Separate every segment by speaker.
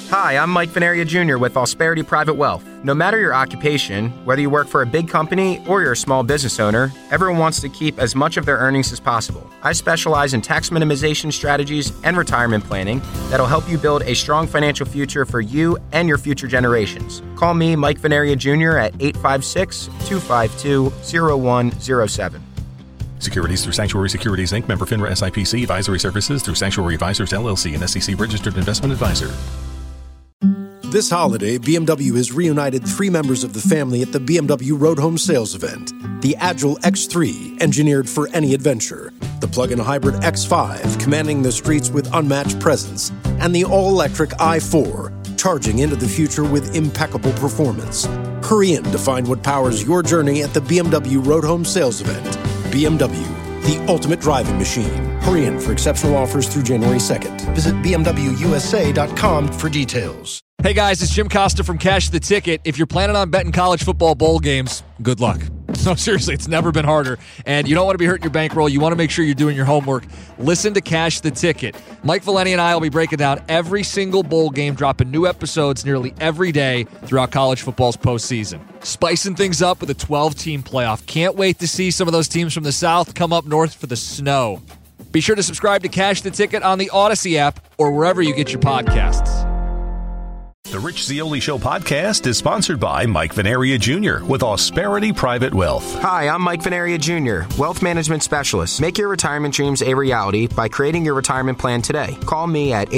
Speaker 1: Hi, I'm Mike Veneria Jr. with Austerity Private Wealth. No matter your occupation, whether you work for a big company or you're a small business owner, everyone wants to keep as much of their earnings as possible. I specialize in tax minimization strategies and retirement planning that'll help you build a strong financial future for you and your future generations. Call me, Mike Veneria Jr. at 856-252-0107.
Speaker 2: Securities through Sanctuary Securities, Inc., member FINRA SIPC, advisory services through Sanctuary Advisors, LLC, an SEC-registered investment advisor.
Speaker 3: This holiday, BMW has reunited 3 members of the family at the BMW Road Home Sales event. The Agile X3, engineered for any adventure. The plug-in hybrid X5, commanding the streets with unmatched presence. And the all-electric i4, charging into the future with impeccable performance. Hurry in to find what powers your journey at the BMW Road Home Sales event. BMW, the ultimate driving machine. Hurry in for exceptional offers through January 2nd. Visit BMWUSA.com for details.
Speaker 4: Hey guys, it's Jim Costa from Cash the Ticket. If you're planning on betting college football bowl games, good luck. No, seriously, it's never been harder. And you don't want to be hurting your bankroll. You want to make sure you're doing your homework. Listen to Cash the Ticket. Mike Valeni and I will be breaking down every single bowl game, dropping new episodes nearly every day throughout college football's postseason. Spicing things up with a 12-team playoff. Can't wait to see some of those teams from the South come up north for the snow. Be sure to subscribe to Cash the Ticket on the Odyssey app or wherever you get your podcasts.
Speaker 2: The Rich Zeoli Show podcast is sponsored by Mike Veneria Jr. with Austerity Private Wealth.
Speaker 1: Hi, I'm Mike Veneria Jr., wealth management specialist. Make your retirement dreams a reality by creating your retirement plan today. Call me at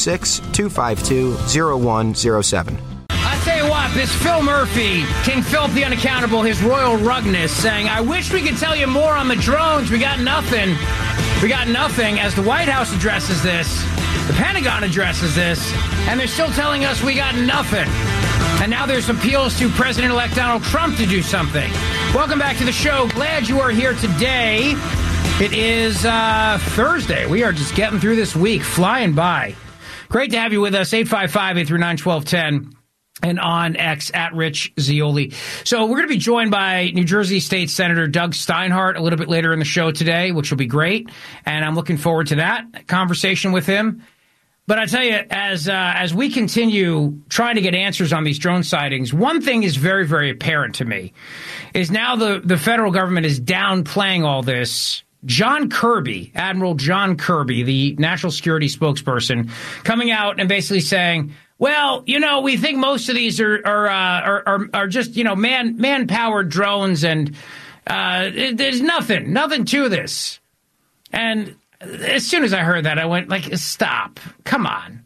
Speaker 1: 856-252-0107.
Speaker 5: I tell you what, this Phil Murphy, King Philip the Unaccountable, his royal rugness, saying, I wish we could tell you more on the drones. We got nothing. We got nothing. As the White House addresses this, the Pentagon addresses this, and they're still telling us we got nothing. And now there's appeals to President-elect Donald Trump to do something. Welcome back to the show. Glad you are here today. It is Thursday. We are just getting through this week, flying by. Great to have you with us. 855-839-1210. And on X at Rich Zeoli. So we're going to be joined by New Jersey State Senator Doug Steinhardt a little bit later in the show today, which will be great. And I'm looking forward to that conversation with him. But I tell you, as we continue trying to get answers on these drone sightings, one thing is very, very apparent to me is now the federal government is downplaying all this. John Kirby, Admiral John Kirby, the national security spokesperson, coming out and basically saying, well, you know, we think most of these are just, you know, man-powered drones, and there's nothing to this. And as soon as I heard that, I went like, stop, come on.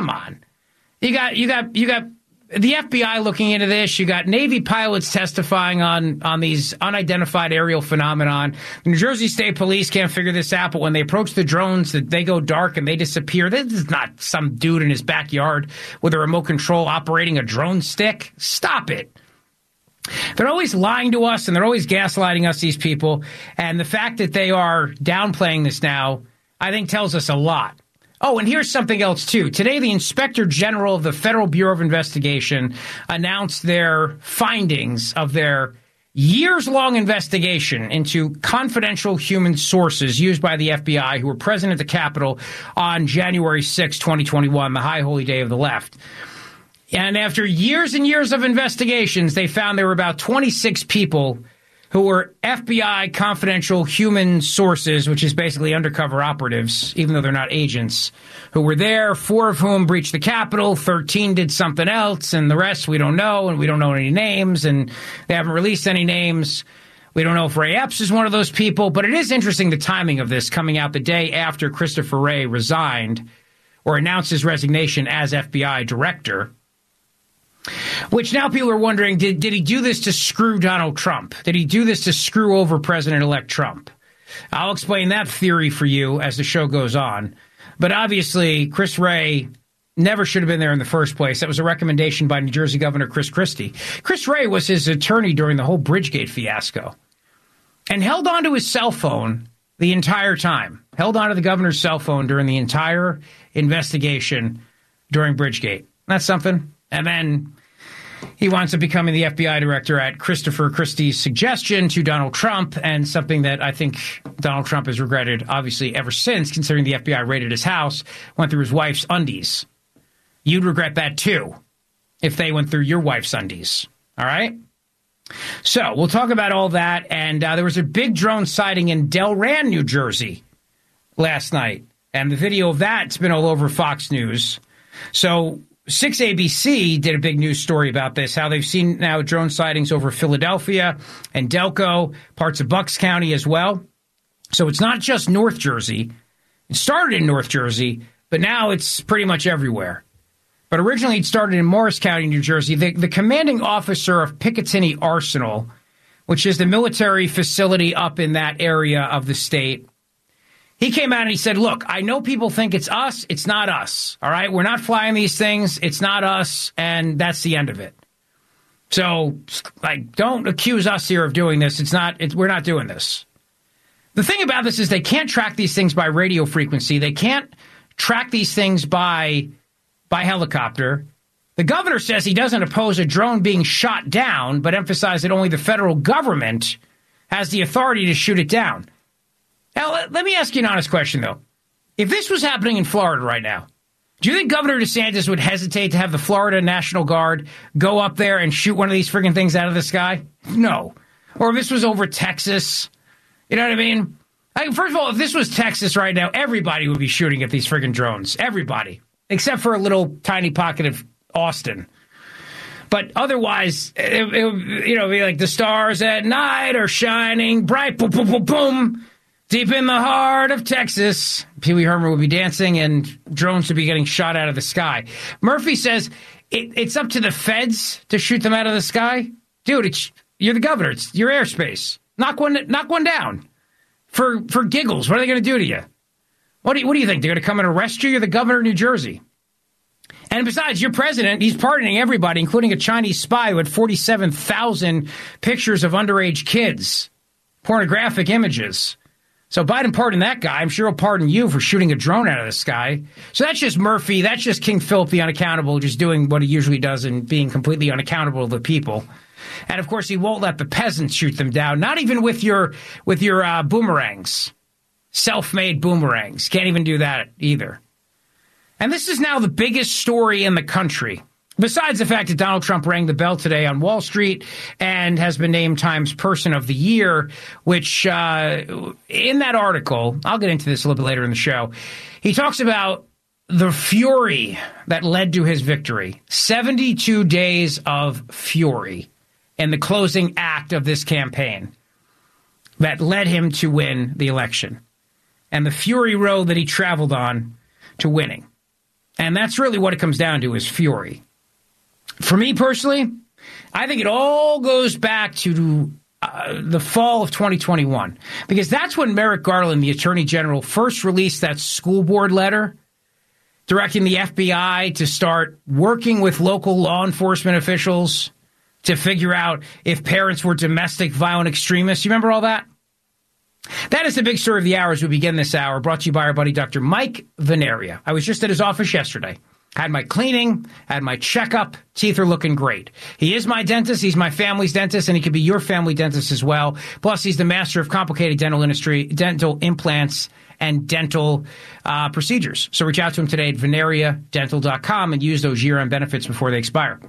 Speaker 5: You got the FBI looking into this. You got Navy pilots testifying on these unidentified aerial phenomenon. The New Jersey State Police can't figure this out, but when they approach the drones, they go dark and they disappear. This is not some dude in his backyard with a remote control operating a drone stick. Stop it. They're always lying to us, and they're always gaslighting us, these people. And the fact that they are downplaying this now, I think, tells us a lot. Oh, and here's something else, too. Today, the Inspector General of the Federal Bureau of Investigation announced their findings of their years-long investigation into confidential human sources used by the FBI who were present at the Capitol on January 6, 2021, the high holy day of the left. And after years and years of investigations, they found there were about 26 people who were FBI confidential human sources, which is basically undercover operatives, even though they're not agents, who were there, 4 of whom breached the Capitol, 13 did something else, and the rest we don't know, and we don't know any names, and they haven't released any names. We don't know if Ray Epps is one of those people, but it is interesting the timing of this coming out the day after Christopher Wray resigned or announced his resignation as FBI director. Which now people are wondering, did he do this to screw Donald Trump? Did he do this to screw over President-elect Trump? I'll explain that theory for you as the show goes on. But obviously, Chris Wray never should have been there in the first place. That was a recommendation by New Jersey Governor Chris Christie. Chris Wray was his attorney during the whole Bridgegate fiasco and held onto his cell phone the entire time. Held onto the governor's cell phone during the entire investigation during Bridgegate. That's something. And then he winds up becoming the FBI director at Christopher Christie's suggestion to Donald Trump, and something that I think Donald Trump has regretted, obviously, ever since, considering the FBI raided his house, went through his wife's undies, You'd regret that too if they went through your wife's undies. All right? So we'll talk about all that. And there was a big drone sighting in Delran, New Jersey last night. And the video of that's been all over Fox News. So 6ABC did a big news story about this, how they've seen now drone sightings over Philadelphia and Delco, parts of Bucks County as well. So it's not just North Jersey. It started in North Jersey, but now it's pretty much everywhere. But originally it started in Morris County, New Jersey. The commanding officer of Picatinny Arsenal, which is the military facility up in that area of the state, he came out and he said, look, I know people think it's us. It's not us. All right. We're not flying these things. It's not us. And that's the end of it. So, like, don't accuse us here of doing this. We're not doing this. The thing about this is they can't track these things by radio frequency. They can't track these things by helicopter. The governor says he doesn't oppose a drone being shot down, but emphasized that only the federal government has the authority to shoot it down. Now, let me ask you an honest question, though. If this was happening in Florida right now, do you think Governor DeSantis would hesitate to have the Florida National Guard go up there and shoot one of these friggin' things out of the sky? No. Or if this was over Texas, you know what I mean? First of all, if this was Texas right now, everybody would be shooting at these friggin' drones. Everybody. Except for a little tiny pocket of Austin. But otherwise, it would be like the stars at night are shining bright, boom, boom, boom, boom. Deep in the heart of Texas, Pee Wee Herman would be dancing and drones would be getting shot out of the sky. Murphy says it's up to the feds to shoot them out of the sky. Dude, you're the governor. It's your airspace. Knock one down. For giggles, what are they going to do to you? What do you think? They're going to come and arrest you? You're the governor of New Jersey. And besides, your president, he's pardoning everybody, including a Chinese spy who had 47,000 pictures of underage kids, pornographic images. So Biden pardoned that guy. I'm sure he'll pardon you for shooting a drone out of the sky. So that's just Murphy. That's just King Philip the unaccountable, just doing what he usually does and being completely unaccountable to the people. And, of course, he won't let the peasants shoot them down, not even with your boomerangs, self-made boomerangs. Can't even do that either. And this is now the biggest story in the country. Besides the fact that Donald Trump rang the bell today on Wall Street and has been named Times Person of the Year, which in that article, I'll get into this a little bit later in the show, he talks about the fury that led to his victory. 72 days of fury in the closing act of this campaign that led him to win the election. And the fury road that he traveled on to winning. And that's really what it comes down to, is fury. For me personally, I think it all goes back to the fall of 2021, because that's when Merrick Garland, the Attorney General, first released that school board letter directing the FBI to start working with local law enforcement officials to figure out if parents were domestic violent extremists. You remember all that? That is the big story of the hour as we begin this hour, brought to you by our buddy Dr. Mike Veneria. I was just at his office yesterday. Had my cleaning, had my checkup. Teeth are looking great. He is my dentist. He's my family's dentist, and he could be your family dentist as well. Plus, he's the master of complicated dental industry, dental implants, and dental procedures. So reach out to him today at veneriadental.com and use those year-end benefits before they expire.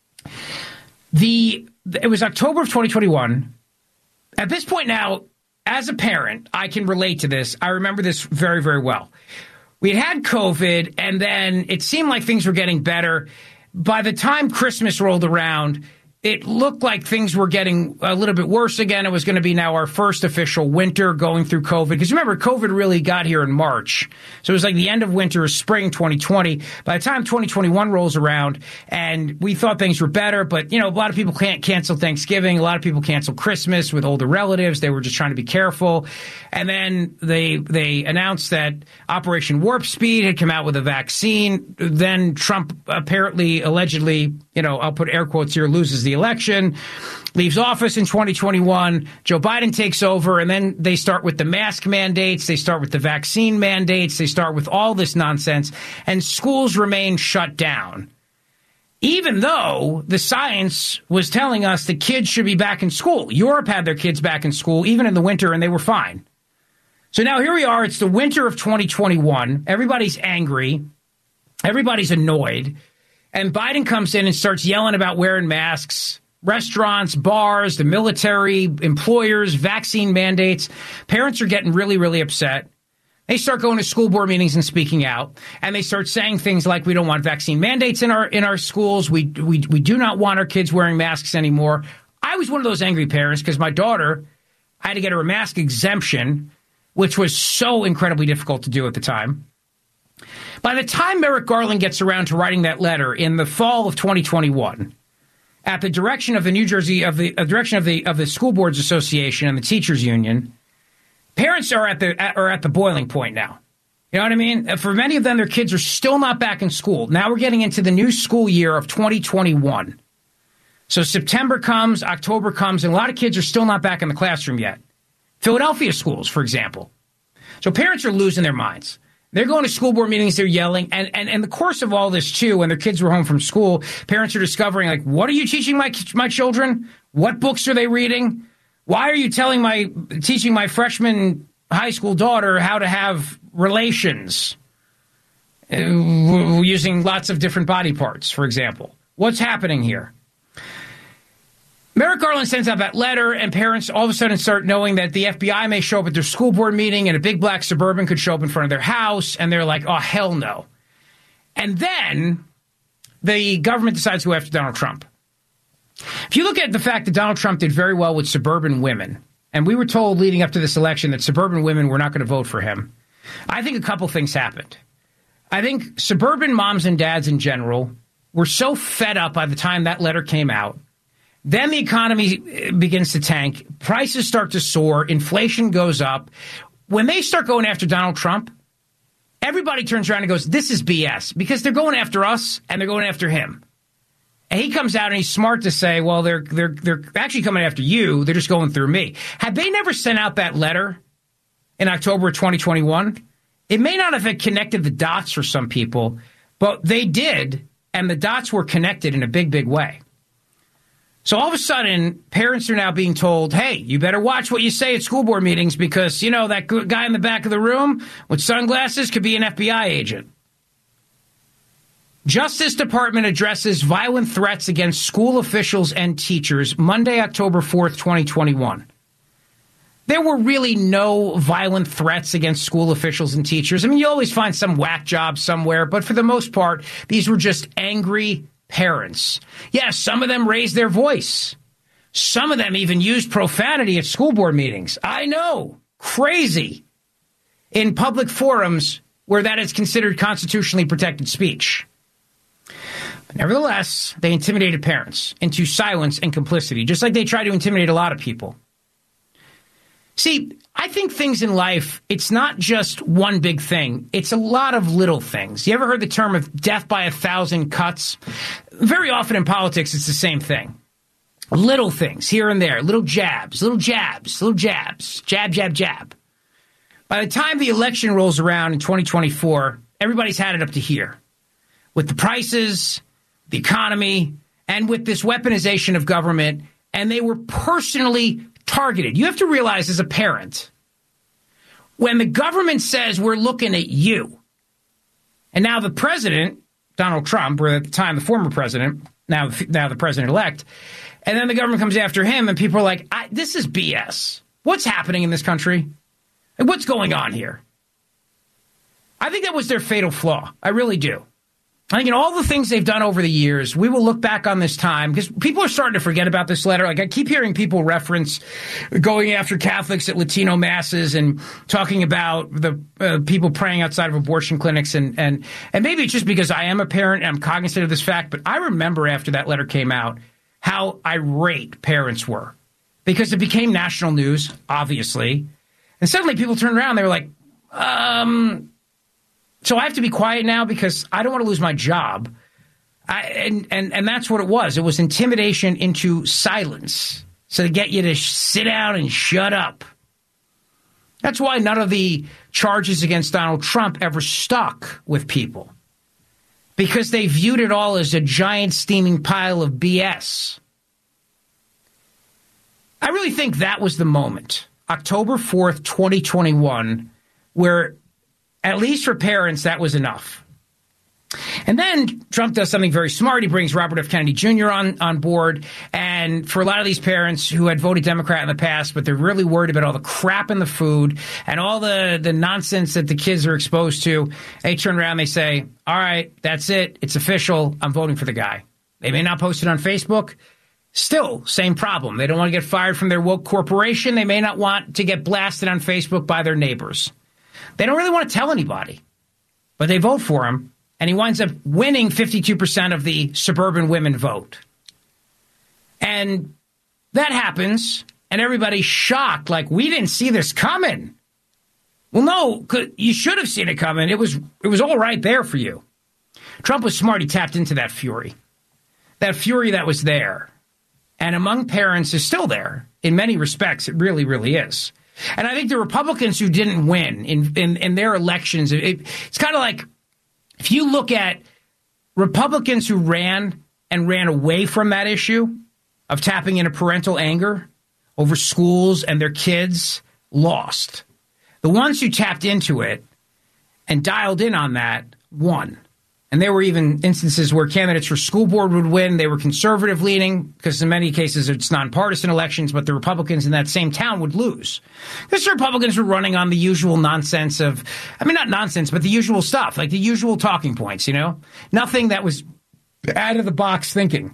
Speaker 5: It was October of 2021. At this point now, as a parent, I can relate to this. I remember this very, very well. We had COVID, and then it seemed like things were getting better. By the time Christmas rolled around, it looked like things were getting a little bit worse again. It was going to be now our first official winter going through COVID. Because remember, COVID really got here in March. So it was like the end of winter or spring 2020. By the time 2021 rolls around, and we thought things were better, but, a lot of people can't cancel Thanksgiving. A lot of people cancel Christmas with older relatives. They were just trying to be careful. And then they announced that Operation Warp Speed had come out with a vaccine. Then Trump apparently, allegedly, I'll put air quotes here, loses the election, leaves office in 2021. Joe Biden takes over, and then they start with the mask mandates. They start with the vaccine mandates. They start with all this nonsense, and schools remain shut down. Even though the science was telling us the kids should be back in school. Europe had their kids back in school, even in the winter, and they were fine. So now here we are. It's the winter of 2021. Everybody's angry. Everybody's annoyed. And Biden comes in and starts yelling about wearing masks. Restaurants, bars, the military, employers, vaccine mandates. Parents are getting really, really upset. They start going to school board meetings and speaking out, and they start saying things like, "We don't want vaccine mandates in our schools. We do not want our kids wearing masks anymore." I was one of those angry parents because my daughter, I had to get her a mask exemption, which was so incredibly difficult to do at the time. By the time Merrick Garland gets around to writing that letter in the fall of 2021, at the direction of the the School Boards Association and the Teachers Union, parents are at the boiling point now. You know what I mean? For many of them, their kids are still not back in school. Now we're getting into the new school year of 2021. So September comes, October comes, and a lot of kids are still not back in the classroom yet. Philadelphia schools, for example. So parents are losing their minds. They're going to school board meetings, they're yelling, and in the course of all this, too, when their kids were home from school, parents are discovering, like, what are you teaching my children? What books are they reading? Why are you teaching my freshman high school daughter how to have relations using lots of different body parts, for example? What's happening here? Merrick Garland sends out that letter, and parents all of a sudden start knowing that the FBI may show up at their school board meeting, and a big black Suburban could show up in front of their house, and they're like, oh, hell no. And then the government decides to go after Donald Trump. If you look at the fact that Donald Trump did very well with suburban women, and we were told leading up to this election that suburban women were not going to vote for him, I think a couple things happened. I think suburban moms and dads in general were so fed up by the time that letter came out. Then the economy begins to tank. Prices start to soar. Inflation goes up. When they start going after Donald Trump, everybody turns around and goes, this is BS, because they're going after us and they're going after him. And he comes out and he's smart to say, well, they're actually coming after you. They're just going through me. Had they never sent out that letter in October of 2021, it may not have connected the dots for some people, but they did, and the dots were connected in a big, big way. So all of a sudden, parents are now being told, hey, you better watch what you say at school board meetings because, you know, that guy in the back of the room with sunglasses could be an FBI agent. Justice Department addresses violent threats against school officials and teachers Monday, October 4th, 2021. There were really no violent threats against school officials and teachers. I mean, you always find some whack job somewhere, but for the most part, these were just angry parents. Yes, some of them raised their voice. Some of them even used profanity at school board meetings. I know, crazy. In public forums where that is considered constitutionally protected speech. But nevertheless, they intimidated parents into silence and complicity, just like they try to intimidate a lot of people. See, I think things in life, it's not just one big thing. It's a lot of little things. You ever heard the term of death by 1,000 cuts? Very often in politics, it's the same thing. Little things here and there, little jabs, little jabs, little jabs, jab, jab, jab. By the time the election rolls around in 2024, everybody's had it up to here. With the prices, the economy, and with this weaponization of government, and they were personally targeted. You have to realize as a parent, when the government says we're looking at you, and now the president, Donald Trump, or at the time the former president, now the president-elect, and then the government comes after him, and people are like, this is BS. What's happening in this country? What's going on here? I think that was their fatal flaw. I really do. I think in all the things they've done over the years, we will look back on this time because people are starting to forget about this letter. Like I keep hearing people reference going after Catholics at Latino masses and talking about the people praying outside of abortion clinics. And maybe it's just because I am a parent and I'm cognizant of this fact. But I remember after that letter came out how irate parents were because it became national news, obviously. And suddenly people turned around. They were like, so I have to be quiet now because I don't want to lose my job. And that's what it was. It was intimidation into silence. So to get you to sit down and shut up. That's why none of the charges against Donald Trump ever stuck with people. Because they viewed it all as a giant steaming pile of BS. I really think that was the moment, October 4th, 2021, where at least for parents, that was enough. And then Trump does something very smart. He brings Robert F. Kennedy Jr. on board. And for a lot of these parents who had voted Democrat in the past, but they're really worried about all the crap in the food and all the nonsense that the kids are exposed to, they turn around and they say, all right, that's it. It's official. I'm voting for the guy. They may not post it on Facebook. Still, same problem. They don't want to get fired from their woke corporation. They may not want to get blasted on Facebook by their neighbors. They don't really want to tell anybody, but they vote for him. And he winds up winning 52% of the suburban women vote. And that happens, and everybody's shocked, like, we didn't see this coming. Well, no, you should have seen it coming. It was all right there for you. Trump was smart. He tapped into that fury that was there. And among parents is still there. In many respects, it really, really is. And I think the Republicans who didn't win in their elections, it's kind of like, if you look at Republicans who ran away from that issue of tapping into parental anger over schools and their kids, lost. The ones who tapped into it and dialed in on that won. And there were even instances where candidates for school board would win. They were conservative leaning because in many cases it's nonpartisan elections, but the Republicans in that same town would lose. Because the Republicans were running on the usual nonsense of, not nonsense, but the usual stuff, like the usual talking points, Nothing that was out of the box thinking.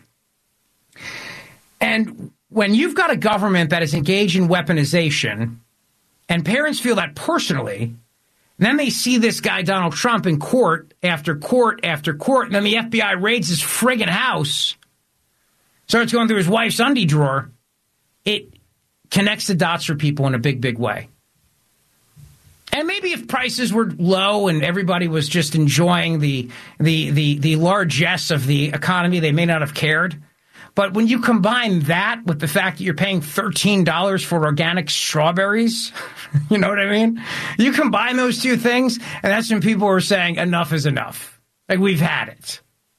Speaker 5: And when you've got a government that is engaged in weaponization and parents feel that personally, and then they see this guy, Donald Trump, in court after court after court, and then the FBI raids his friggin' house, starts going through his wife's undie drawer. It connects the dots for people in a big, big way. And maybe if prices were low and everybody was just enjoying the largesse of the economy, they may not have cared. But when you combine that with the fact that you're paying $13 for organic strawberries, you know what I mean? You combine those two things, and that's when people are saying enough is enough. Like, we've had it.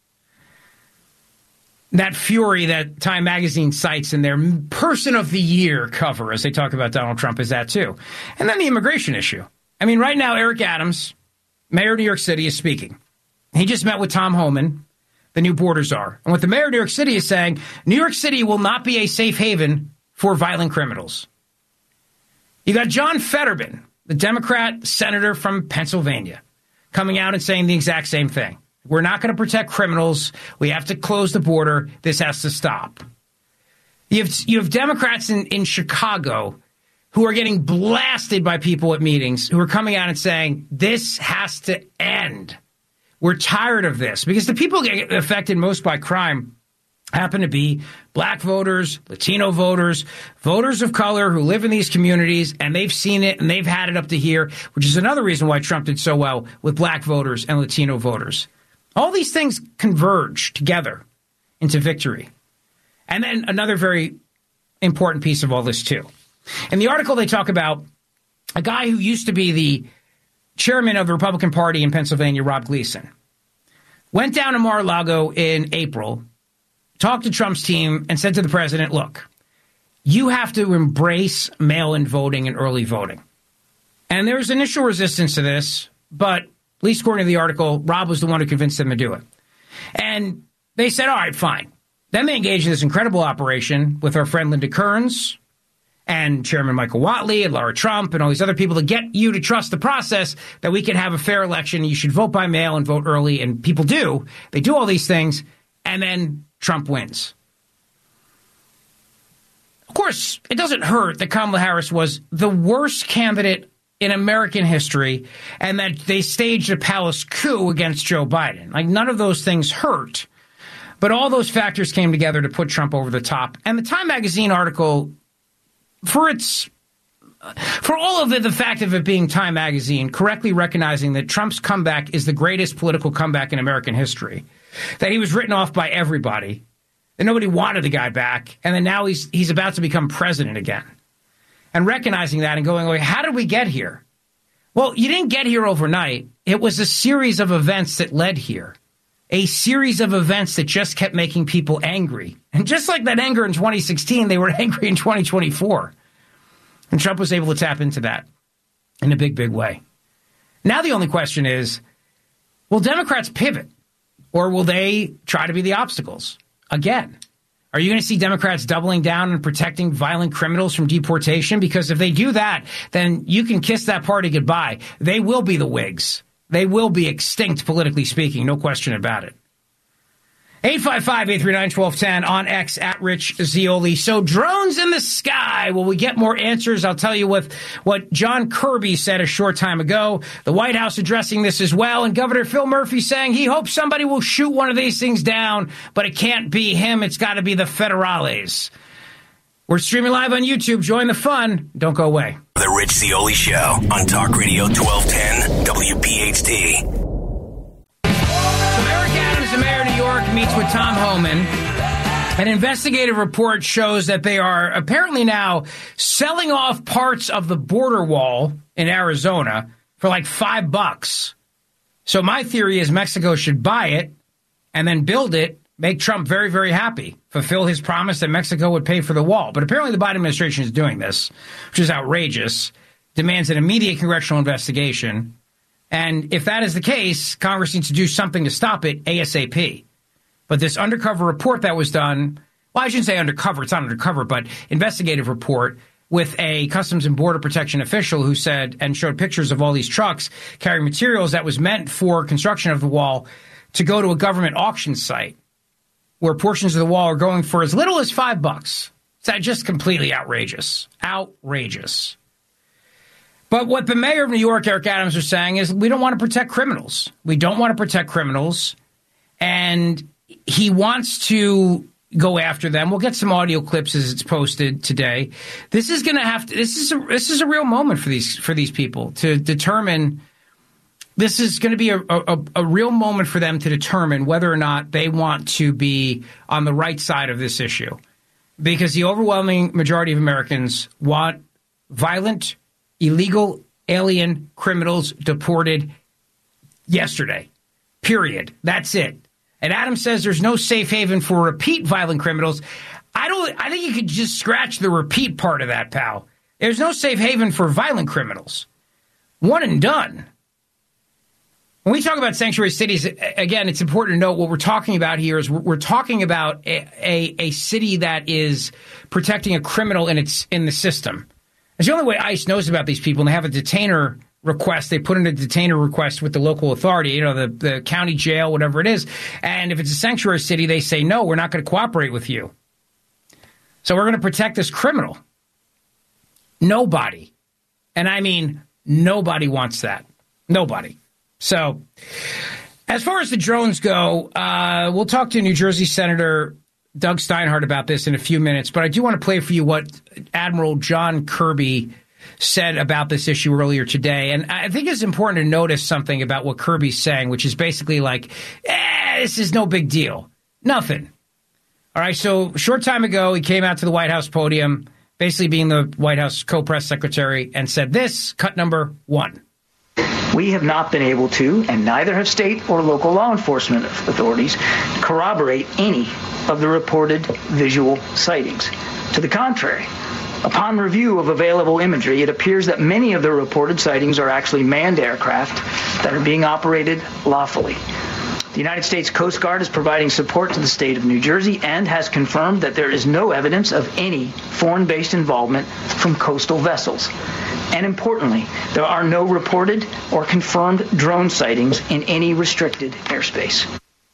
Speaker 5: That fury that Time Magazine cites in their Person of the Year cover, as they talk about Donald Trump, is that too. And then the immigration issue. Right now, Eric Adams, mayor of New York City, is speaking. He just met with Tom Homan, the new border czar. And what the mayor of New York City is saying, New York City will not be a safe haven for violent criminals. You got John Fetterman, the Democrat senator from Pennsylvania, coming out and saying the exact same thing. We're not going to protect criminals. We have to close the border. This has to stop. You have Democrats in Chicago who are getting blasted by people at meetings who are coming out and saying, this has to end. We're tired of this, because the people that get affected most by crime happen to be black voters, Latino voters, voters of color who live in these communities, and they've seen it and they've had it up to here, which is another reason why Trump did so well with black voters and Latino voters. All these things converge together into victory. And then another very important piece of all this, too. In the article, they talk about a guy who used to be the chairman of the Republican Party in Pennsylvania, Rob Gleason, went down to Mar-a-Lago in April, talked to Trump's team, and said to the president, look, you have to embrace mail-in voting and early voting. And there was initial resistance to this, but at least according to the article, Rob was the one who convinced them to do it. And they said, all right, fine. Then they engaged in this incredible operation with our friend Linda Kearns and Chairman Michael Whatley and Laura Trump and all these other people to get you to trust the process that we can have a fair election. You should vote by mail and vote early. And people do. They do all these things. And then Trump wins. Of course, it doesn't hurt that Kamala Harris was the worst candidate in American history and that they staged a palace coup against Joe Biden. Like, none of those things hurt. But all those factors came together to put Trump over the top. And the Time Magazine article, for all of the fact of it being Time Magazine, correctly recognizing that Trump's comeback is the greatest political comeback in American history, that he was written off by everybody, that nobody wanted the guy back, and then now he's about to become president again. And recognizing that and going, how did we get here? Well, you didn't get here overnight. It was a series of events that led here. A series of events that just kept making people angry. And just like that anger in 2016, they were angry in 2024. And Trump was able to tap into that in a big, big way. Now the only question is, will Democrats pivot? Or will they try to be the obstacles again? Are you going to see Democrats doubling down and protecting violent criminals from deportation? Because if they do that, then you can kiss that party goodbye. They will be the Whigs. They will be extinct, politically speaking, no question about it. 855-839-1210 on X at Rich Zeoli. So drones in the sky. Will we get more answers? I'll tell you what John Kirby said a short time ago. The White House addressing this as well. And Governor Phil Murphy saying he hopes somebody will shoot one of these things down, but it can't be him. It's got to be the federales. We're streaming live on YouTube. Join the fun. Don't go away.
Speaker 6: The Rich Zeoli Show on Talk Radio 1210 WPHT.
Speaker 5: The mayor of New York meets with Tom Homan. An investigative report shows that they are apparently now selling off parts of the border wall in Arizona for like $5. So my theory is Mexico should buy it and then build it, make Trump very, very happy, fulfill his promise that Mexico would pay for the wall. But apparently the Biden administration is doing this, which is outrageous, demands an immediate congressional investigation. And if that is the case, Congress needs to do something to stop it ASAP. But this undercover report that was done, well, I shouldn't say undercover, it's not undercover, but investigative report with a Customs and Border Protection official who said and showed pictures of all these trucks carrying materials that was meant for construction of the wall to go to a government auction site where portions of the wall are going for as little as $5. It's just completely outrageous. Outrageous. But what the mayor of New York, Eric Adams, are saying is we don't want to protect criminals. We don't want to protect criminals. And he wants to go after them. We'll get some audio clips as it's posted today. This is going to have to, this is a real moment for these people to determine. This is going to be a real moment for them to determine whether or not they want to be on the right side of this issue. Because the overwhelming majority of Americans want violent, illegal alien criminals deported yesterday. Period. That's it. And Adams says there's no safe haven for repeat violent criminals. I think you could just scratch the repeat part of that, pal. There's no safe haven for violent criminals. One and done. When we talk about sanctuary cities, again, it's important to note what we're talking about here is we're talking about a city that is protecting a criminal in the system. It's the only way ICE knows about these people, and they have a detainer request. They put in a detainer request with the local authority, the county jail, whatever it is. And if it's a sanctuary city, they say, no, we're not going to cooperate with you. So we're going to protect this criminal. Nobody, and I mean nobody wants that. Nobody. So as far as the drones go, we'll talk to New Jersey Senator Doug Steinhardt about this in a few minutes, but I do want to play for you what Admiral John Kirby said about this issue earlier today. And I think it's important to notice something about what Kirby's saying, which is basically like, this is no big deal. Nothing. All right, so a short time ago, he came out to the White House podium, basically being the White House co-press secretary, and said this, cut number 1.
Speaker 7: We have not been able to, and neither have state or local law enforcement authorities, corroborate any of the reported visual sightings. To the contrary, upon review of available imagery, it appears that many of the reported sightings are actually manned aircraft that are being operated lawfully. The United States Coast Guard is providing support to the state of New Jersey and has confirmed that there is no evidence of any foreign-based involvement from coastal vessels. And importantly, there are no reported or confirmed drone sightings in any restricted airspace.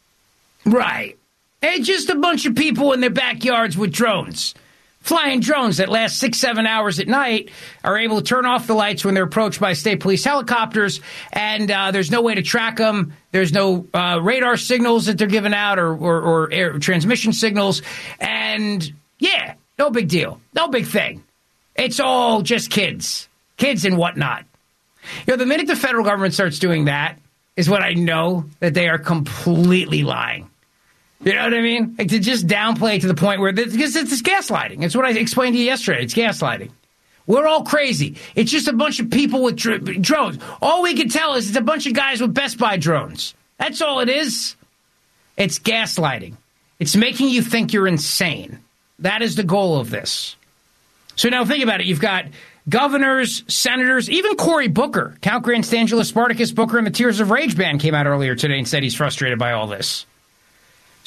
Speaker 5: Right. It's just a bunch of people in their backyards with drones. Flying drones that last 6-7 hours at night are able to turn off the lights when they're approached by state police helicopters, and there's no way to track them. There's no radar signals that they're giving out or air transmission signals. And, yeah, no big deal. No big thing. It's all just kids and whatnot. The minute the federal government starts doing that is when I know that they are completely lying. You know what I mean? Like, to just downplay it to the point where, because it's gaslighting. It's what I explained to you yesterday. It's gaslighting. We're all crazy. It's just a bunch of people with drones. All we can tell is it's a bunch of guys with Best Buy drones. That's all it is. It's gaslighting. It's making you think you're insane. That is the goal of this. So now think about it. You've got governors, senators, even Cory Booker, Count Grandstangelo, Spartacus Booker, and the Tears of Rage band came out earlier today and said he's frustrated by all this.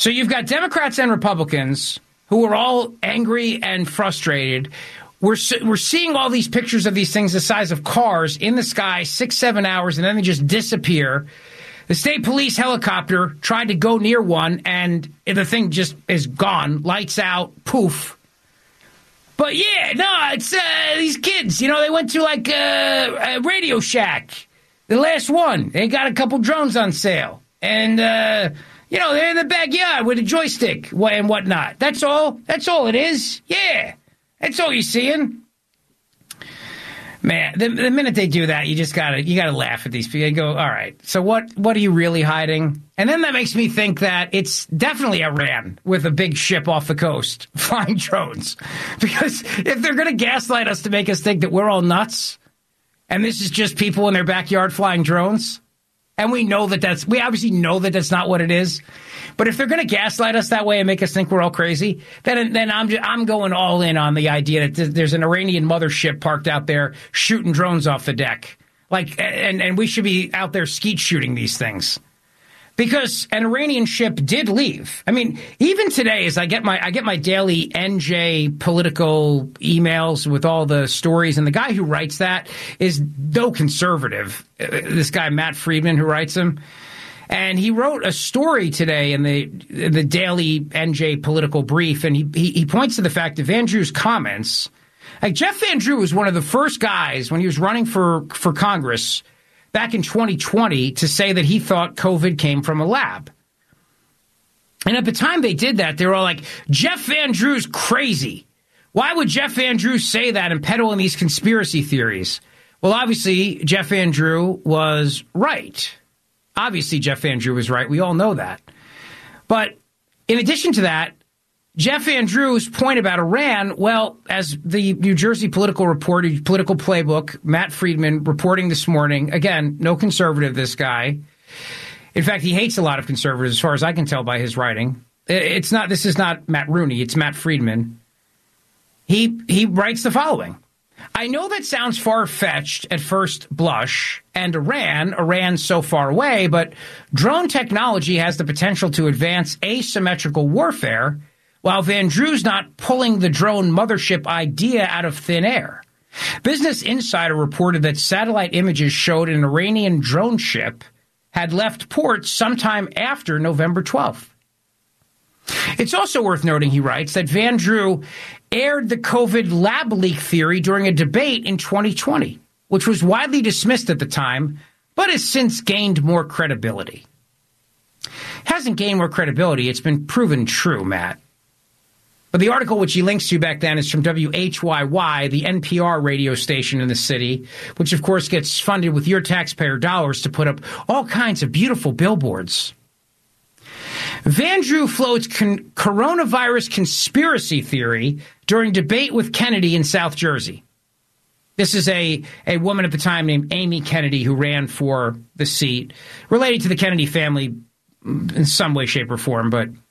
Speaker 5: So you've got Democrats and Republicans who are all angry and frustrated. We're seeing all these pictures of these things the size of cars in the sky, 6-7 hours, and then they just disappear. The state police helicopter tried to go near one, and the thing just is gone. Lights out, poof. But yeah, no, it's these kids. You know, they went to like a Radio Shack, the last one. They got a couple drones on sale. And, you know, they're in the backyard with a joystick and whatnot. That's all. That's all it is. Yeah, that's all you're seeing. Man, the minute they do that, you gotta laugh at these people. You go, all right, so what are you really hiding? And then that makes me think that it's definitely Iran with a big ship off the coast flying drones. Because if they're going to gaslight us to make us think that we're all nuts, and this is just people in their backyard flying drones, and we obviously know that that's not what it is. But if they're going to gaslight us that way and make us think we're all crazy, then I'm going all in on the idea that there's an Iranian mothership parked out there shooting drones off the deck, and we should be out there skeet shooting these things, because an Iranian ship did leave. I mean, even today, as I get my daily NJ political emails with all the stories, and the guy who writes that is no conservative. This guy Matt Friedman, who writes them. And he wrote a story today in the daily NJ political brief, and he points to the fact that Van Drew's comments, like Jeff Van Drew was one of the first guys when he was running for Congress back in 2020 to say that he thought COVID came from a lab. And at the time they did that, they were all like, Jeff Van Drew's crazy. Why would Jeff Van Drew say that and peddle in these conspiracy theories? Well, obviously, Jeff Van Drew was right. Obviously, Jeff Van Drew was right. We all know that. But in addition to that, Jeff Van Drew's point about Iran, well, as the New Jersey political playbook, Matt Friedman reporting this morning, again, no conservative, this guy. In fact, he hates a lot of conservatives, as far as I can tell by his writing. This is not Matt Rooney, it's Matt Friedman. He writes the following. I know that sounds far-fetched at first blush, and Iran's so far away, but drone technology has the potential to advance asymmetrical warfare, while Van Drew's not pulling the drone mothership idea out of thin air. Business Insider reported that satellite images showed an Iranian drone ship had left port sometime after November 12th. It's also worth noting, he writes, that Van Drew aired the COVID lab leak theory during a debate in 2020, which was widely dismissed at the time, but has since gained more credibility. It hasn't gained more credibility. It's been proven true, Matt. But the article which he links to back then is from WHYY, the NPR radio station in the city, which, of course, gets funded with your taxpayer dollars to put up all kinds of beautiful billboards. Van Drew floats coronavirus conspiracy theory during debate with Kennedy in South Jersey. This is a woman at the time named Amy Kennedy who ran for the seat, related to the Kennedy family in some way, shape, or form.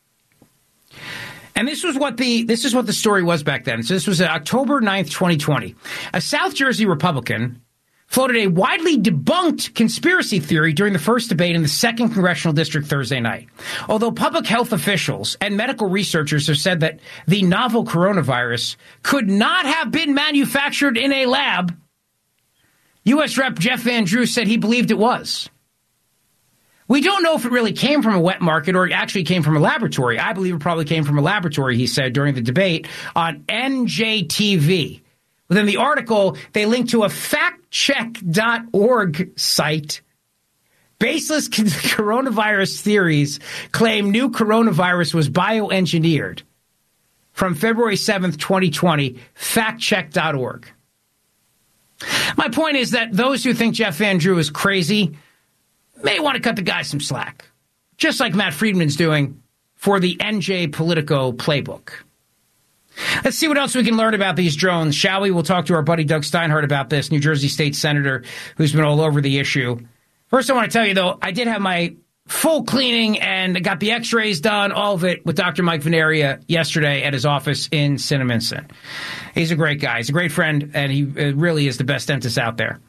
Speaker 5: And this is what the story was back then. So this was October 9th, 2020. A South Jersey Republican floated a widely debunked conspiracy theory during the first debate in the 2nd Congressional District Thursday night. Although public health officials and medical researchers have said that the novel coronavirus could not have been manufactured in a lab, U.S. Rep. Jeff Van Drew said he believed it was. We don't know if it really came from a wet market or it actually came from a laboratory. I believe it probably came from a laboratory, he said during the debate on NJTV. Within the article, they link to a factcheck.org site. Baseless coronavirus theories claim new coronavirus was bioengineered. From February 7th, 2020, factcheck.org. My point is that those who think Jeff Van Drew is crazy may want to cut the guy some slack, just like Matt Friedman's doing for the NJ Politico playbook. Let's see what else we can learn about these drones, shall we? We'll talk to our buddy Doug Steinhardt about this, New Jersey State Senator who's been all over the issue. First, I want to tell you, though, I did have my full cleaning and got the x-rays done, all of it, with Dr. Mike Veneria yesterday at his office in Cinnaminson. He's a great guy. He's a great friend, and he really is the best dentist out there.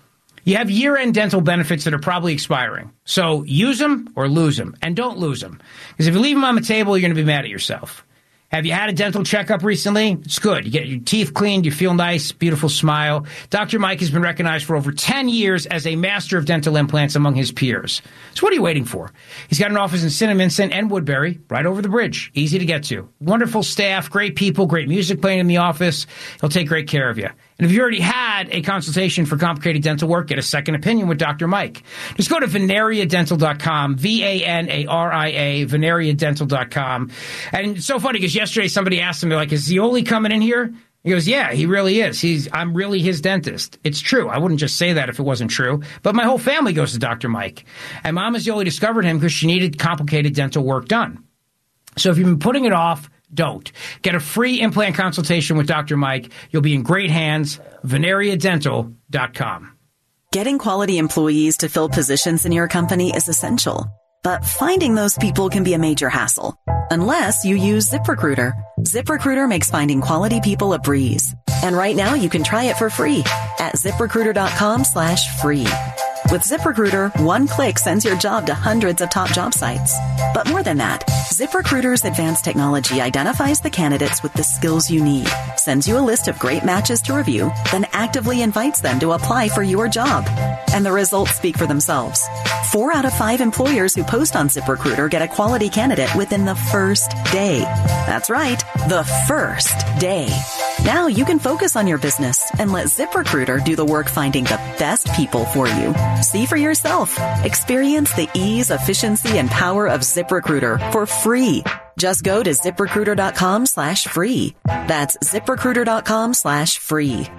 Speaker 5: You have year-end dental benefits that are probably expiring. So use them or lose them, and don't lose them. Because if you leave them on the table, you're going to be mad at yourself. Have you had a dental checkup recently? It's good. You get your teeth cleaned, you feel nice, beautiful smile. Dr. Mike has been recognized for over 10 years as a master of dental implants among his peers. So what are you waiting for? He's got an office in Cinnaminson and Woodbury, right over the bridge. Easy to get to. Wonderful staff, great people, great music playing in the office. He'll take great care of you. And if you already had a consultation for complicated dental work, get a second opinion with Dr. Mike. Just go to VeneriaDental.com, VANARIA, VeneriaDental.com. And it's so funny because yesterday somebody asked him, like, is Zioli coming in here? He goes, yeah, he really is. I'm really his dentist. It's true. I wouldn't just say that if it wasn't true. But my whole family goes to Dr. Mike. And Mama Zioli discovered him because she needed complicated dental work done. So if you've been putting it off, don't. Get a free implant consultation with Dr. Mike. You'll be in great hands. VeneriaDental.com.
Speaker 8: Getting quality employees to fill positions in your company is essential. But finding those people can be a major hassle. Unless you use ZipRecruiter. ZipRecruiter makes finding quality people a breeze. And right now you can try it for free at ZipRecruiter.com/free. With ZipRecruiter, one click sends your job to hundreds of top job sites. But more than that, ZipRecruiter's advanced technology identifies the candidates with the skills you need, sends you a list of great matches to review, then actively invites them to apply for your job. And the results speak for themselves. 4 out of 5 employers who post on ZipRecruiter get a quality candidate within the first day. That's right, the first day. Now you can focus on your business and let ZipRecruiter do the work finding the best people for you. See for yourself. Experience the ease, efficiency, and power of ZipRecruiter for free. Just go to ZipRecruiter.com/free. That's ZipRecruiter.com/free.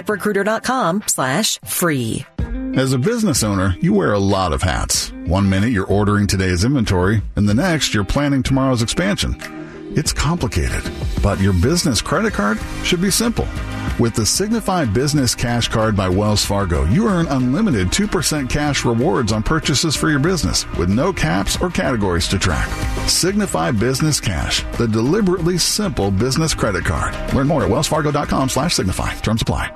Speaker 8: ZipRecruiter.com/free.
Speaker 9: As a business owner, you wear a lot of hats. One minute you're ordering today's inventory, and the next you're planning tomorrow's expansion. It's complicated, but your business credit card should be simple. With the Signify Business Cash Card by Wells Fargo, you earn unlimited 2% cash rewards on purchases for your business with no caps or categories to track. Signify Business Cash, the deliberately simple business credit card. Learn more at wellsfargo.com/signify. Terms apply.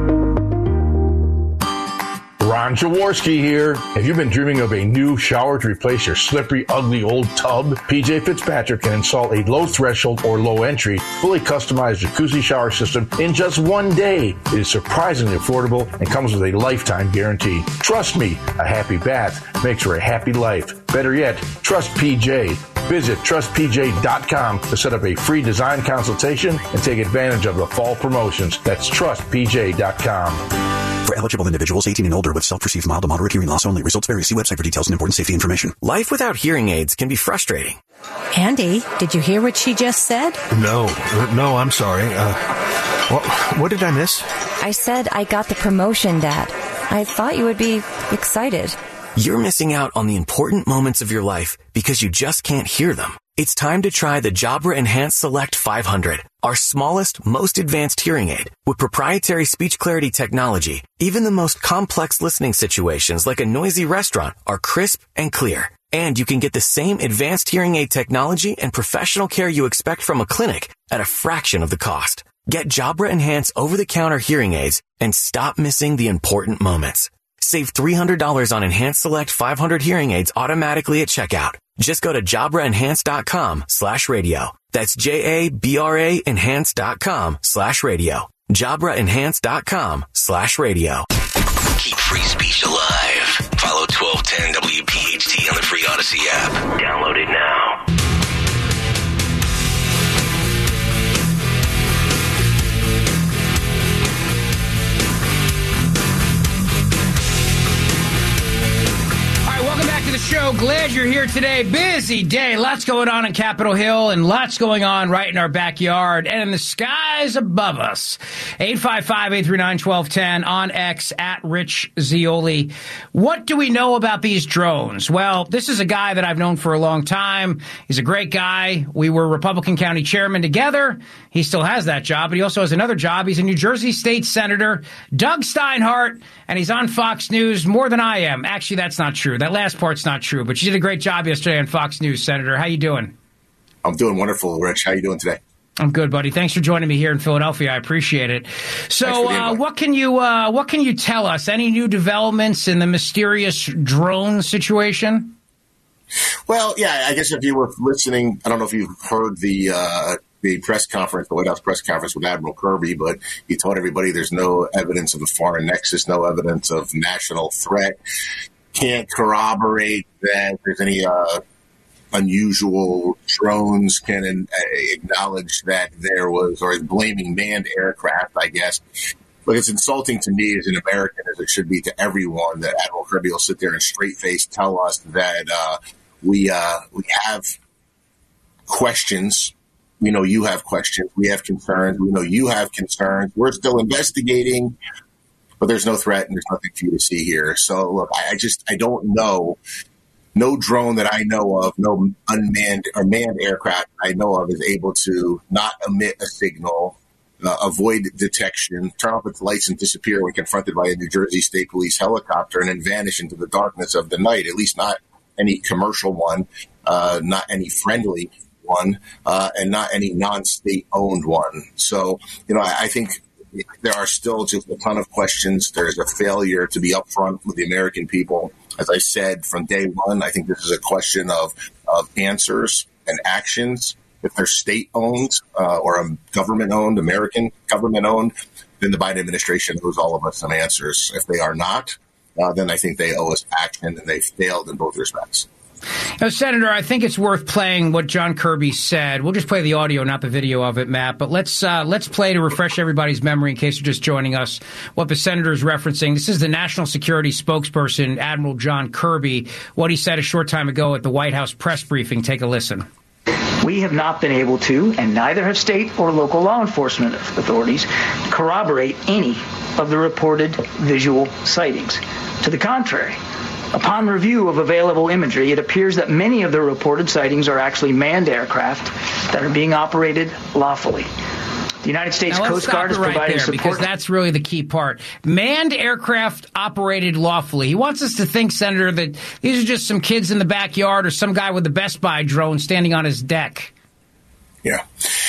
Speaker 10: Ron Jaworski here. Have you been dreaming of a new shower to replace your slippery, ugly old tub? PJ Fitzpatrick can install a low threshold or low entry, fully customized jacuzzi shower system in just 1 day. It is surprisingly affordable and comes with a lifetime guarantee. Trust me, a happy bath makes for a happy life. Better yet, trust PJ. Visit trustpj.com to set up a free design consultation and take advantage of the fall promotions. That's trustpj.com.
Speaker 11: For eligible individuals 18 and older with self-perceived mild to moderate hearing loss only. Results vary. See website for details and important safety information.
Speaker 6: Life without hearing aids can be frustrating.
Speaker 12: Andy, did you hear what she just said?
Speaker 13: No, I'm sorry. What did I miss?
Speaker 14: I said I got the promotion, Dad. I thought you would be excited.
Speaker 6: You're missing out on the important moments of your life because you just can't hear them. It's time to try the Jabra Enhanced Select 500, our smallest, most advanced hearing aid. With proprietary speech clarity technology, even the most complex listening situations like a noisy restaurant are crisp and clear. And you can get the same advanced hearing aid technology and professional care you expect from a clinic at a fraction of the cost. Get Jabra Enhanced over-the-counter hearing aids and stop missing the important moments. Save $300 on Enhanced Select 500 hearing aids automatically at checkout. Just go to JabraEnhanced.com/radio. That's JABRA Enhanced.com/radio. JabraEnhanced.com/radio. Keep free speech alive. Follow 1210 WPHT on the free Odyssey app. Download it now.
Speaker 5: Welcome back to the show. Glad you're here today. Busy day. Lots going on in Capitol Hill and lots going on right in our backyard and in the skies above us. 855-839-1210 on X at Rich Zioli. What do we know about these drones? Well, this is a guy that I've known for a long time. He's a great guy. We were Republican County Chairman together. He still has that job, but he also has another job. He's a New Jersey State Senator, Doug Steinhardt, and he's on Fox News more than I am. Actually, that's not true. That last part's not true, but you did a great job yesterday on Fox News, Senator. How you doing?
Speaker 15: I'm doing wonderful, Rich. How you doing today?
Speaker 5: I'm good, buddy. Thanks for joining me here in Philadelphia. I appreciate it. So, what can you tell us? Any new developments in the mysterious drone situation?
Speaker 15: Well, yeah, I guess if you were listening, I don't know if you've heard the press conference, the White House press conference with Admiral Kirby, but he told everybody there's no evidence of a foreign nexus, no evidence of national threat. Can't corroborate that there's any unusual drones, can acknowledge that there was, or is blaming manned aircraft, I guess. But it's insulting to me as an American, as it should be to everyone, that Admiral Kirby will sit there and straight-face tell us that we have questions. We know you have questions. We have concerns. We know you have concerns. We're still investigating, but there's no threat and there's nothing for you to see here. So, look, I don't know. No drone that I know of, no unmanned or manned aircraft I know of is able to not emit a signal, avoid detection, turn off its lights and disappear when confronted by a New Jersey State Police helicopter, and then vanish into the darkness of the night, at least not any commercial one, not any friendly one, and not any non-state owned one. So, I think there are still just a ton of questions. There's a failure to be upfront with the American people. As I said from day one, I think this is a question of answers and actions. If they're state-owned or government-owned, American government-owned, then the Biden administration owes all of us some answers. If they are not, then I think they owe us action, and they failed in both respects.
Speaker 5: Now, Senator, I think it's worth playing what John Kirby said. We'll just play the audio, not the video of it, Matt. But let's play to refresh everybody's memory in case you're just joining us what the senator is referencing. This is the national security spokesperson, Admiral John Kirby, what he said a short time ago at the White House press briefing. Take a listen.
Speaker 7: We have not been able to, and neither have state or local law enforcement authorities, corroborate any of the reported visual sightings. To the contrary, upon review of available imagery, it appears that many of the reported sightings are actually manned aircraft that are being operated lawfully. The United States Coast Guard is providing support.
Speaker 5: Because that's really the key part. Manned aircraft operated lawfully. He wants us to think, Senator, that these are just some kids in the backyard or some guy with a Best Buy drone standing on his deck.
Speaker 15: Yeah,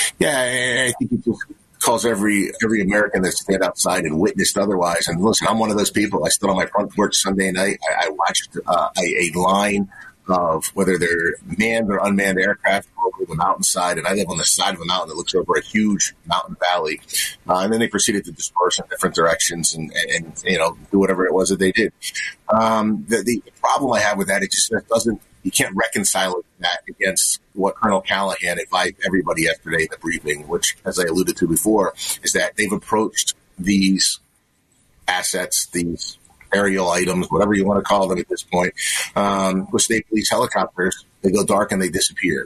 Speaker 15: I think it just calls every American that stand outside and witnessed otherwise. And listen, I'm one of those people. I stood on my front porch Sunday night. I watched a line of whether they're manned or unmanned aircraft over the mountainside, and I live on the side of a mountain that looks over a huge mountain valley. And then they proceeded to disperse in different directions and do whatever it was that they did. The problem I have with that, it just doesn't. You can't reconcile that against what Colonel Callahan advised everybody yesterday in the briefing, which, as I alluded to before, is that they've approached these assets, these aerial items, whatever you want to call them at this point, with state police helicopters. They go dark and they disappear.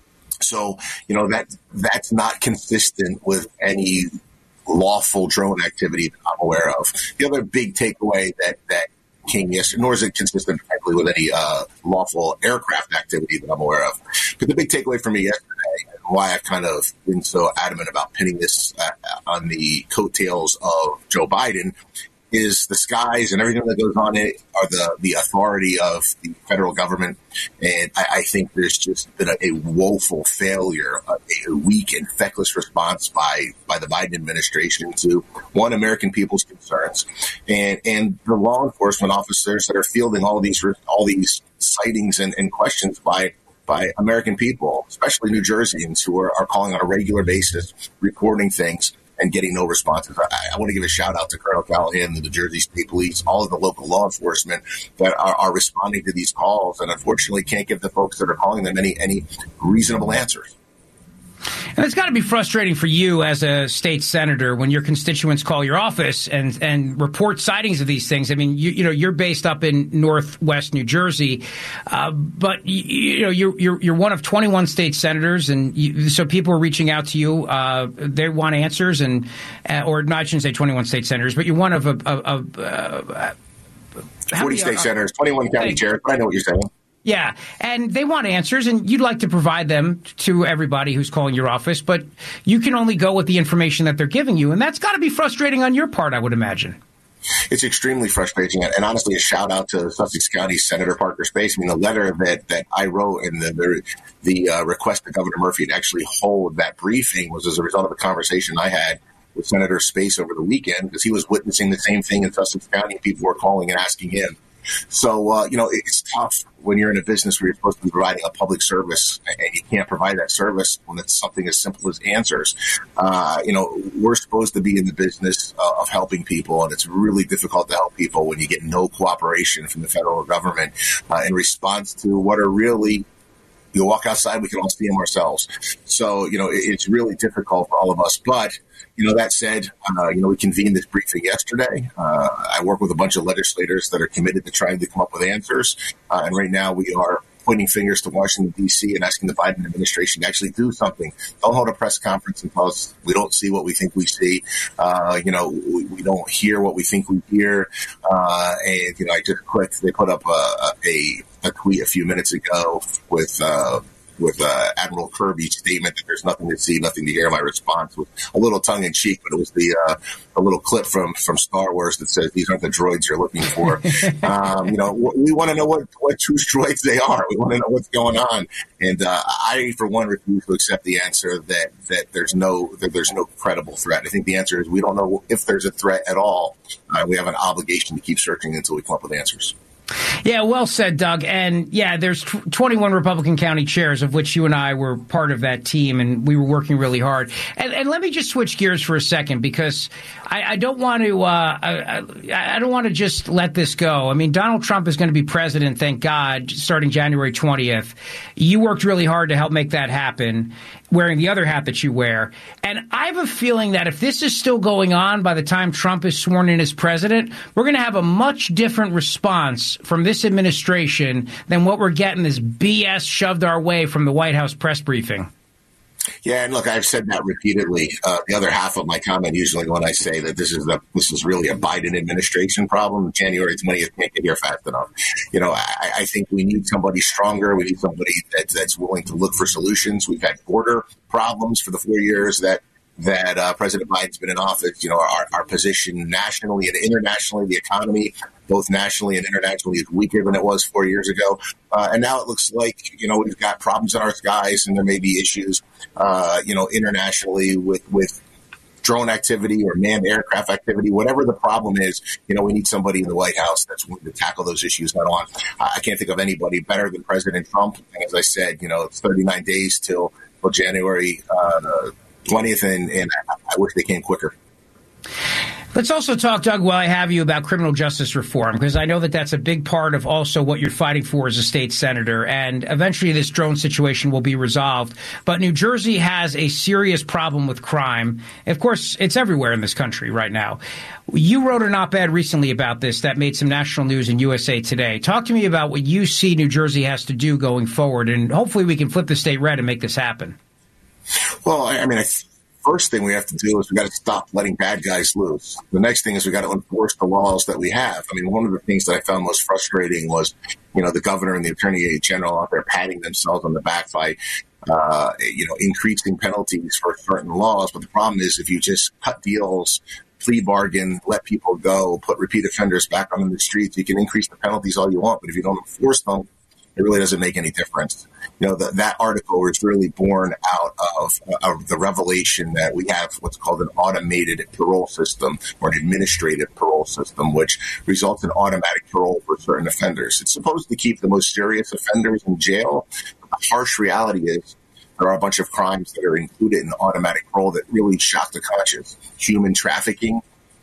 Speaker 15: So, that's not consistent with any lawful drone activity that I'm aware of. The other big takeaway that came yesterday, nor is it consistent, frankly, with any lawful aircraft activity that I'm aware of. But the big takeaway for me yesterday, and why I've kind of been so adamant about pinning this on the coattails of Joe Biden, is the skies and everything that goes on in it are the authority of the federal government. And I think there's just been a woeful failure, a weak and feckless response by the Biden administration to, one, American people's concerns and the law enforcement officers that are fielding all these sightings and questions by American people, especially New Jerseyans who are calling on a regular basis, reporting things and getting no responses. I want to give a shout out to Colonel Callahan, the New Jersey State Police, all of the local law enforcement that are responding to these calls, and unfortunately can't give the folks that are calling them any reasonable answers.
Speaker 5: And it's got to be frustrating for you as a state senator when your constituents call your office and report sightings of these things. I mean, you're based up in Northwest New Jersey, but you're one of 21 state senators, and so people are reaching out to you. They want answers, or no, I shouldn't say 21 state senators, but you're one of
Speaker 15: 40 state senators, 21 county chairs. I know what you're saying.
Speaker 5: Yeah, and they want answers, and you'd like to provide them to everybody who's calling your office, but you can only go with the information that they're giving you, and that's got to be frustrating on your part, I would imagine.
Speaker 15: It's extremely frustrating, and honestly, a shout out to Sussex County Senator Parker Space. I mean, the letter that I wrote and the request that Governor Murphy to actually hold that briefing was as a result of a conversation I had with Senator Space over the weekend, because he was witnessing the same thing in Sussex County, and people were calling and asking him. So, it's tough when you're in a business where you're supposed to be providing a public service and you can't provide that service when it's something as simple as answers. We're supposed to be in the business of helping people, and it's really difficult to help people when you get no cooperation from the federal government in response to what are really, you walk outside, we can all see them ourselves. So, it's really difficult for all of us. But, that said, we convened this briefing yesterday. I work with a bunch of legislators that are committed to trying to come up with answers. And right now we are pointing fingers to Washington, D.C. and asking the Biden administration to actually do something. Don't hold a press conference and tell us we don't see what we think we see. We don't hear what we think we hear. I just clicked. They put up a tweet a few minutes ago with Admiral Kirby's statement that there's nothing to see, nothing to hear. My response was a little tongue in cheek, but it was a little clip from Star Wars that says these aren't the droids you're looking for. We want to know what true droids they are. We want to know what's going on. And I, for one, refuse to accept the answer that there's no credible threat. I think the answer is we don't know if there's a threat at all. We have an obligation to keep searching until we come up with answers.
Speaker 5: Yeah, well said, Doug. And yeah, there's 21 Republican county chairs, of which you and I were part of that team, and we were working really hard. And let me just switch gears for a second, because I don't want to I don't want to just let this go. I mean, Donald Trump is going to be president, thank God, starting January 20th. You worked really hard to help make that happen, wearing the other hat that you wear. And I have a feeling that if this is still going on by the time Trump is sworn in as president, we're going to have a much different response from this administration than what we're getting this BS shoved our way from the White House press briefing.
Speaker 15: Yeah, and look, I've said that repeatedly. The other half of my comment, usually when I say that this is really a Biden administration problem, January 20th can't get here fast enough. I think we need somebody stronger. We need somebody that's willing to look for solutions. We've had border problems for the 4 years that President Biden's been in office. Our position nationally and internationally, the economy, both nationally and internationally, is weaker than it was 4 years ago. And now it looks like, we've got problems in our skies, and there may be issues, internationally with drone activity or manned aircraft activity. Whatever the problem is, we need somebody in the White House that's willing to tackle those issues head on. I can't think of anybody better than President Trump. And as I said, it's 39 days till January 20th, and I wish they came quicker.
Speaker 5: Let's also talk, Doug, while I have you, about criminal justice reform, because I know that that's a big part of also what you're fighting for as a state senator. And eventually this drone situation will be resolved. But New Jersey has a serious problem with crime. Of course, it's everywhere in this country right now. You wrote an op-ed recently about this that made some national news in USA Today. Talk to me about what you see New Jersey has to do going forward, and hopefully we can flip the state red and make this happen.
Speaker 15: Well, first thing we have to do is we got to stop letting bad guys loose. The next thing is we got to enforce the laws that we have. One of the things that I found most frustrating was, the governor and the attorney general out there patting themselves on the back by, increasing penalties for certain laws. But the problem is if you just cut deals, plea bargain, let people go, put repeat offenders back on the streets, you can increase the penalties all you want. But if you don't enforce them, it really doesn't make any difference. That article was really born out of the revelation that we have what's called an automated parole system, or an administrative parole system, which results in automatic parole for certain offenders. It's supposed to keep the most serious offenders in jail. But the harsh reality is there are a bunch of crimes that are included in automatic parole that really shock the conscience. Human trafficking,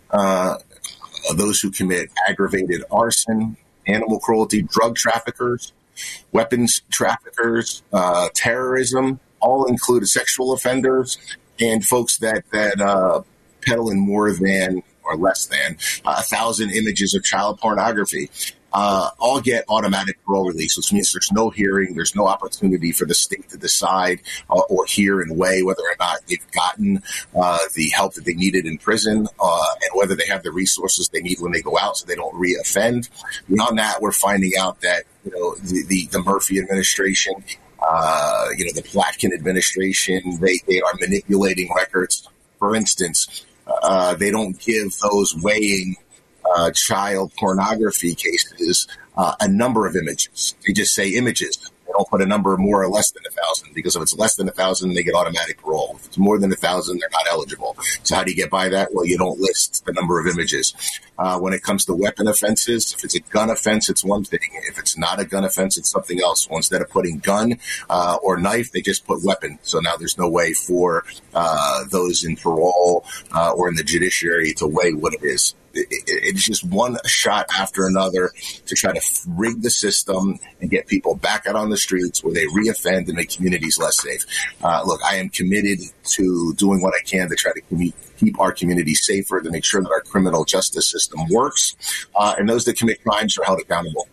Speaker 15: those who commit aggravated arson, animal cruelty, drug traffickers, weapons traffickers, terrorism, all included, sexual offenders, and folks that peddle in more than or less than 1,000 images of child pornography. All get automatic parole release, which means there's no hearing, there's no opportunity for the state to decide or hear and weigh whether or not they've gotten the help that they needed in prison, and whether they have the resources they need when they go out so they don't re-offend. Beyond that, we're finding out that the Murphy administration, the Platkin administration, they are manipulating records. For instance, they don't give those weighing child pornography cases a number of images. They just say images. They don't put a number more or less than 1,000, because if it's less than 1,000, they get automatic parole. If it's more than 1,000, they're not eligible. So how do you get by that? Well, you don't list the number of images. When it comes to weapon offenses, if it's a gun offense, it's one thing. If it's not a gun offense, it's something else. Well, instead of putting gun or knife, they just put weapon. So now there's no way for those in parole or in the judiciary to weigh what it is. It's just one shot after another to try to rig the system and get people back out on the streets where they reoffend and make communities less safe. Look, I am committed to doing what I can to try to keep our community safer, to make sure that our criminal justice system works, and those that commit crimes are held accountable.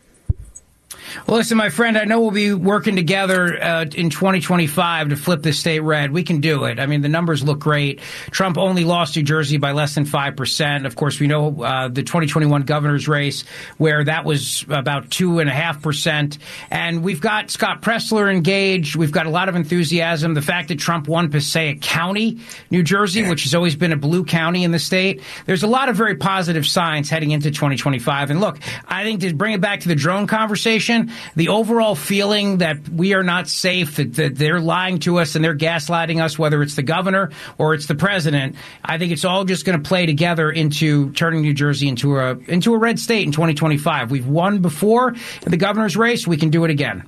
Speaker 5: Well, listen, my friend, I know we'll be working together in 2025 to flip this state red. We can do it. I mean, the numbers look great. Trump only lost New Jersey by less than 5%. Of course, we know the 2021 governor's race, where that was about 2.5%. And we've got Scott Presler engaged. We've got a lot of enthusiasm. The fact that Trump won Passaic County, New Jersey, which has always been a blue county in the state. There's a lot of very positive signs heading into 2025. And look, I think to bring it back to the drone conversation, the overall feeling that we are not safe, that they're lying to us and they're gaslighting us, whether it's the governor or it's the president, I think it's all just going to play together into turning New Jersey into a red state in 2025. We've won before in the governor's race. We can do it again.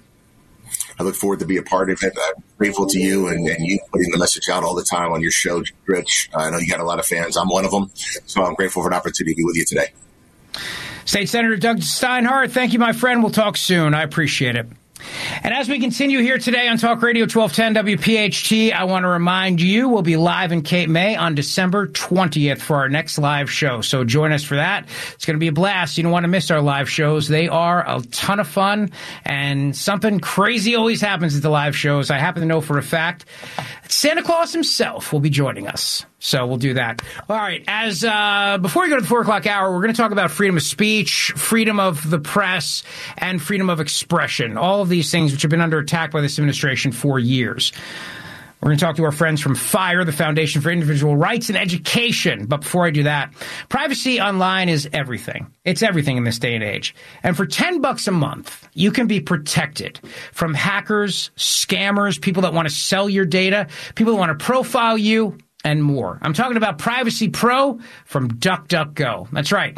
Speaker 15: I look forward to be a part of it. I'm grateful to you and you putting the message out all the time on your show, Rich. I know you got a lot of fans. I'm one of them. So I'm grateful for an opportunity to be with you today.
Speaker 5: State Senator Doug Steinhardt, thank you, my friend. We'll talk soon. I appreciate it. And as we continue here today on Talk Radio 1210 WPHT, I want to remind you we'll be live in Cape May on December 20th for our next live show. So join us for that. It's going to be a blast. You don't want to miss our live shows. They are a ton of fun, and something crazy always happens at the live shows. I happen to know for a fact Santa Claus himself will be joining us. So we'll do that. All right. As before we go to the 4 o'clock hour, we're going to talk about freedom of speech, freedom of the press, and freedom of expression. All of these things which have been under attack by this administration for years. We're going to talk to our friends from FIRE, the Foundation for Individual Rights and Education. But before I do that, privacy online is everything. It's everything in this day and age. And for $10 a month, you can be protected from hackers, scammers, people that want to sell your data, people that want to profile you, and more. I'm talking about Privacy Pro from DuckDuckGo. That's right.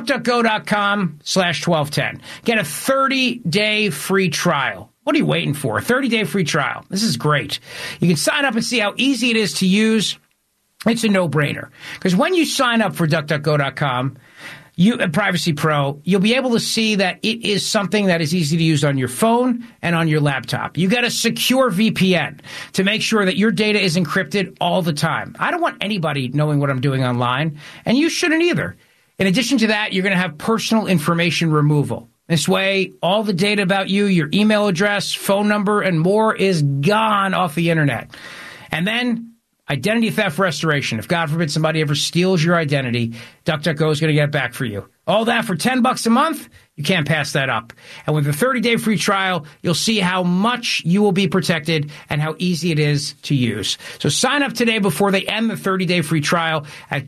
Speaker 5: DuckDuckGo.com/1210. Get a 30-day free trial. What are you waiting for? A 30-day free trial. This is great. You can sign up and see how easy it is to use. It's a no-brainer. Because when you sign up for DuckDuckGo.com, Privacy Pro, you'll be able to see that it is something that is easy to use on your phone and on your laptop. You got a secure VPN to make sure that your data is encrypted all the time. I don't want anybody knowing what I'm doing online, and you shouldn't either. In addition to that, you're going to have personal information removal. This way, all the data about you, your email address, phone number, and more is gone off the internet. And then identity theft restoration. If, God forbid, somebody ever steals your identity, DuckDuckGo is going to get it back for you. All that for $10 a month? You can't pass that up. And with a 30-day free trial, you'll see how much you will be protected and how easy it is to use. So sign up today before they end the 30-day free trial at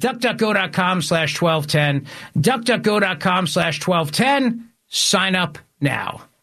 Speaker 5: DuckDuckGo.com/1210. DuckDuckGo.com/1210. Sign up now.